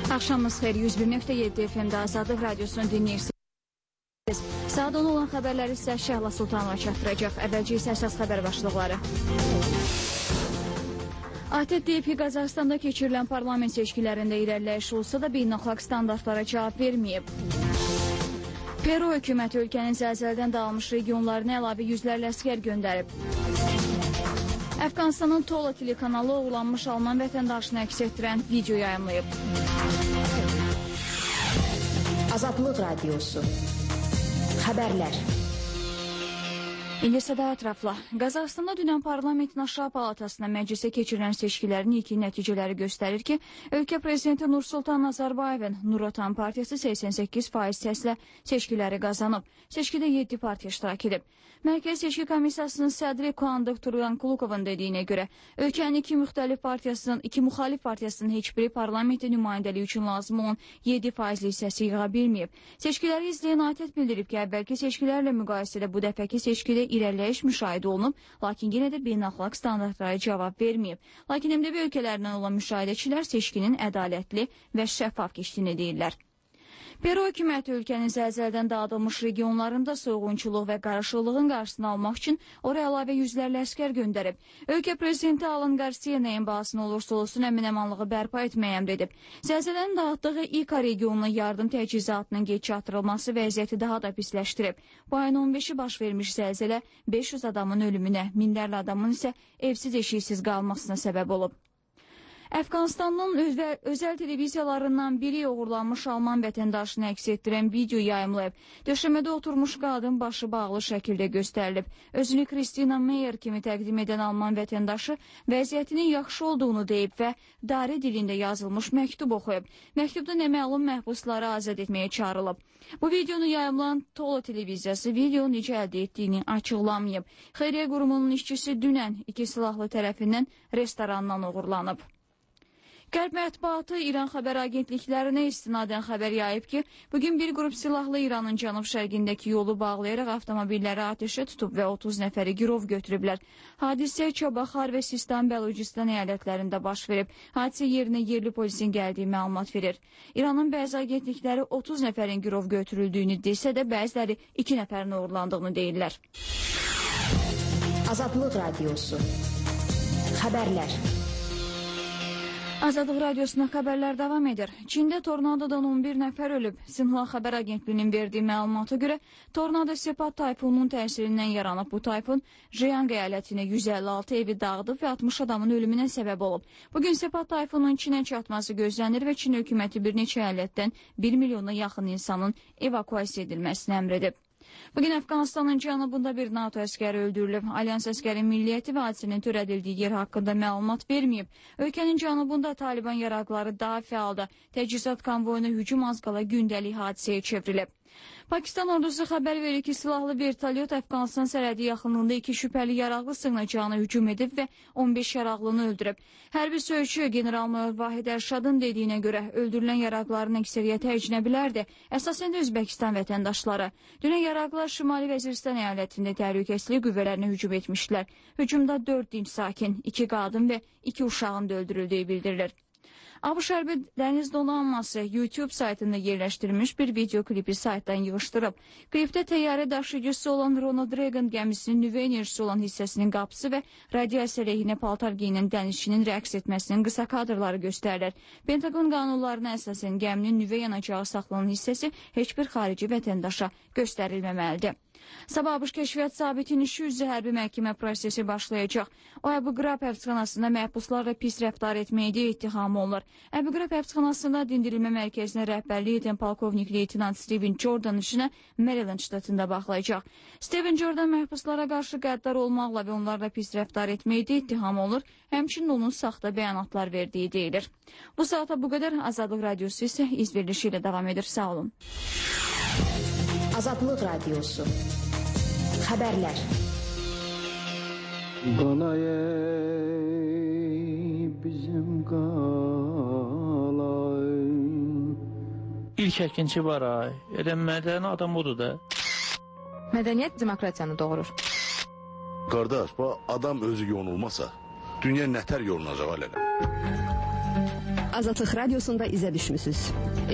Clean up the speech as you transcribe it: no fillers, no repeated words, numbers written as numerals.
Axşamınız xeyir, 101.7 FM-də Azadlıq Radiosunu dinləyirsiniz. Saat 10 olan xəbərləri isə Şəhla Sultanova çatdıracaq. Əvvəlcə isə əsas xəbər başlıqları. ATƏT deyib ki, Qazaxstanda keçirilən parlament seçkilərində irəliləyiş olsa da beynəlxalq standartlara cavab verməyib. Peru hökuməti ölkənin zəlzələdən dağılmış regionlarına əlavə yüzlərlə əsgər göndərib. Əfqanistanın Tola telekanalı oğurlanmış Alman vətəndaşını əks etdirən video yayımlayıb. Azadlıq Radiosu. Xəbərlər. İndi isə daha ətrafla. Qazaxstanda dünən parlamentin aşağı palatasına məclisə keçirilən seçkilərin ilkin nəticələri göstərir ki, ölkə prezidenti Nursultan Nazarbayevin Nur Otan partiyası 88% səslə seçkiləri qazanıb. Seçkidə 7 partiya iştirak edib. Mərkəzi Seçki Komissiyasının sədri Kuandıq Turqanqulukovun dediyinə görə, ölkənin iki müxalif partiyasının heç biri parlamentin nümayəndəliyi üçün lazım olan 7% hissəsi yığa bilməyib. Seçkiləri izləyən ATƏT bildirib ki, əvvəlki seçkilərlə müqayisədə bu dəfəki seçkidə irəliləyiş müşahidə olunub, lakin yenə də beynəlxalq standartlara cavab verməyib. Lakin MDB ölkələrindən olan müşahidəçilər seçkinin ədalətli və şəffaf keçdiyini deyirlər. Peru hökuməti ölkənin zəlzələdən dağıdılmış regionlarında soyğunçuluq və qarışıqlığın qarşısını almaq üçün oraya əlavə yüzlərlə əsgər göndərib. Ölkə prezidenti Alan Garcia nəyin bahasına olursa olsun əmin-əmanlığı bərpa etməyə əmr edib. Zəlzələnin dağıtdığı İka regionuna yardım təchizatının gec çatdırılması vəziyyəti daha da pisləşdirib. Bu ayın 15-i baş vermiş zəlzələ 500 adamın ölümünə, minlərlə adamın isə evsiz eşiksiz qalmasına səbəb olub. Əfqanistanın özəl televiziyalarından biri uğurlanmış Alman vətəndaşını əks etdirən video yayımlayıb. Döşəmədə oturmuş qadın başı bağlı şəkildə göstərilib. Özünü Kristina Meyer kimi təqdim edən Alman vətəndaşı vəziyyətinin yaxşı olduğunu deyib və dari dilində yazılmış məktub oxuyub. Məktubda naməlum məhbusları azad etməyə çağrılıb. Bu videonu yayımlayan Tola televiziyası video necə əldə etdiyini açıqlamayıb. Xeyriyyə qurumunun işçisi dünən iki silahlı tərəfindən restorandan uğurlanıb. Qərb mətbuatı İran xəbər agentliklərinə istinadən xəbər yayıb ki, bugün bir qrup silahlı İranın cənub-şərqindəki yolu bağlayaraq avtomobilləri atəşə tutub və 30 nəfəri girov götürüblər. Hadisə Çabaxar və Sistan-Bəlucistan əyalətlərində baş verib. Hadisə yerinə yerli polisin gəldiyi məlumat verir. İranın bəzi agentlikləri 30 nəfərin girov götürüldüyünü desə də, bəziləri 2 nəfərin uğurlandığını deyirlər. Azadlıq Radiosu. Xəbərlər. Azadlıq Radiosuna xəbərlər davam edir. Çində tornadodan 11 nəfər ölüb. Sinhua xəbər agentliyinin verdiyi məlumata görə tornado Sepat tayfununun təsirindən yaranıb. Bu tayfun Jiyang əyalətinə 156 evi dağıdıb və 60 adamın ölümünə səbəb olub. Bugün Sepat tayfununun Çinə çatması gözlənir və Çin hökuməti bir neçə əyalətdən 1 milyona yaxın insanın evakuasiya edilməsini əmr edib. Bugün Əfqanistanın cənubunda bir NATO əskəri öldürülüb. Alyans əskərin milliyyəti və hadisənin törədildiyi yer haqqında məlumat verməyib. Ölkənin cənubunda Taliban yaraqları daha fəalda təchizat konvoyuna hücum az qala gündəlik hadisəyə çevrilib. Pakistan ordusu xəbər verir ki, silahlı vertolyot Əfqanistan sərhədi yaxınlığında 2 şübhəli yaraqlı sığınacağına hücum edib və 15 yaraqlını öldürüb. Hərbi sözçü general-mayor Vahid Ərşadın dediyinə görə öldürülən yaraqların əksəriyyəti əcnəbilərdir, əsasən də Özbəkistan vətəndaşları. Dünən yaraqlar Şimali Vəziristan əyalətində təhlükəsizlik qüvvələrinə hücum etmişlər. Hücumda 4 dinc sakin, 2 qadın və 2 uşağın da öldürüldüyü bildirilir. ABŞ Hərbi Dəniz Donanması YouTube saytında yerləşdirilmiş bir video klipi saytdan yığışdırıb. Klipdə təyyarə daşıyıcısı olan Ronald Reagan gəmisinin nüvə enerjisi olan hissəsinin qapısı və radiasiya əleyhinə paltar giyinən dənizçinin rəqs etməsinin qısa kadrları göstərilir. Pentagon qanunlarına əsasən gəminin nüvə yanacağı saxlanan hissəsi heç bir xarici vətəndaşa göstərilməməlidir. Sabah ABŞ kəşfiyyat zabitinin işi üzrə hərbi məhkəmə prosesi başlayacaq. O, Əbu Qrab həbsxanasında məhbuslarla pis rəftar etməkdə ittiham olunur. Əbu Qrab həbsxanasında dindirilmə mərkəzinə rəhbərlik edən polkovnik leytenant Steven Jordan işinə Maryland ştatında baxılacaq. Steven Jordan məhbuslara qarşı qəddar olmaqla və onlarla pis rəftar etməkdə ittiham olunur. Həmçinin onun saxta bəyanatlar verdiyi deyilir. Bu saata bu qədər. Azadlıq Radiosu isə izverilişi ilə davam edir. Sağ olun. Azadlıq Radiosu. Xəbərlər. Qalay bizim qalay. İlk əkinçi var ay. Elə mədəni adam odur da. Mədəniyyət demokratiyanı doğurur. Qardaş, bu adam özü yonulmasa, dünya nətər yolunacaq alələ? Azadlıq radiosunda izə düşmüsüz.